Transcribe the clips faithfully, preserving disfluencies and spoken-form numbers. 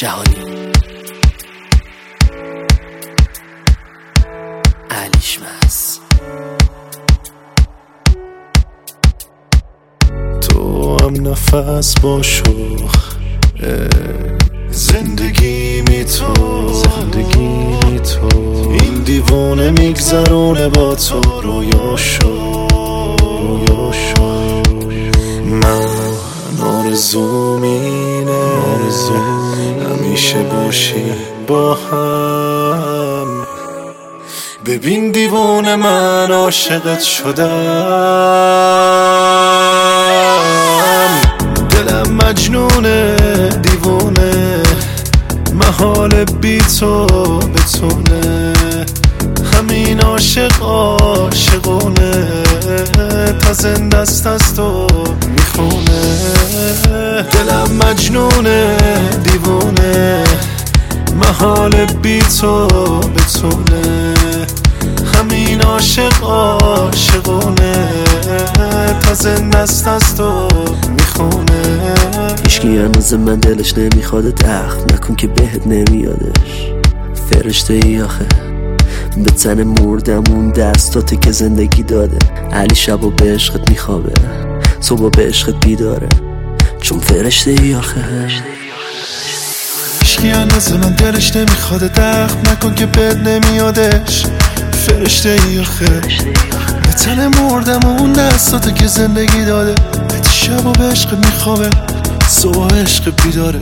جهانی، علیشمس. تو هم نفس با شوخ زندگی می تو زندگی می تو این دیوانه میگذرونه با تو رویاشو رویاشو من آرزوم اینه همیشه باشی با هم. ببین دیوانه من عاشقت شدم، دلم مجنونه دیوانه محال بی تو بتونه، همین عاشق عاشقونه تا زنده است از تو میخونه. دلم مجنونه دیوانه محال بی تو بتونه، همین عاشق عاشقونه تا زنده است از تو میخونه. هیچکی هنوز من دلش نمیخواد دخل نکن که بهت نمیادش، فرشته ای آخه به تن مردمون دستاته که زندگی داده. علی شبا به عشقت میخوابه صبح به عشقت بیداره، چون فرشته ای آخه. هیچکی هنوز من دلش نمیخواد دخل نکن که بهت نمیادش، فرشته ای آخه به تن مردمون دستاته که زندگی داده. شبا به عشقت میخوابه صبح عشق بیداره.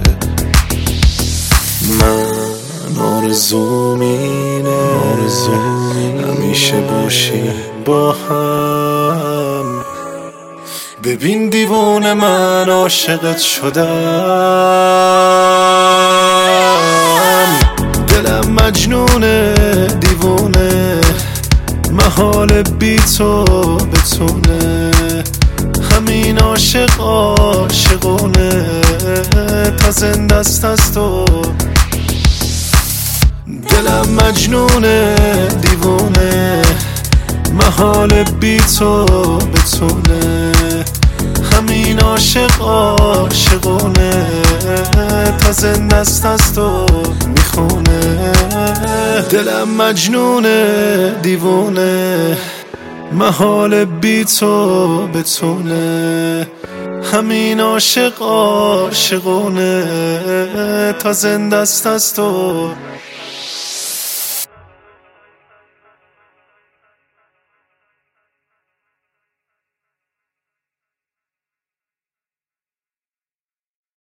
من آرزوم اینه همیشه باشی با هم. ببین دیوانه من عاشقت شدم، دلم مجنونه دیوانه محال بی تو بتونه، همین عاشق عاشقونه تا زنده است از تو. دلم مجنونه دیوانه محال بی تو بتونه، همین عاشق عاشقونه تا زنده است از تو میخونه. دلم مجنونه دیوانه محال بی تو بتونه، همین عاشق عاشقونه تا زنده است از تو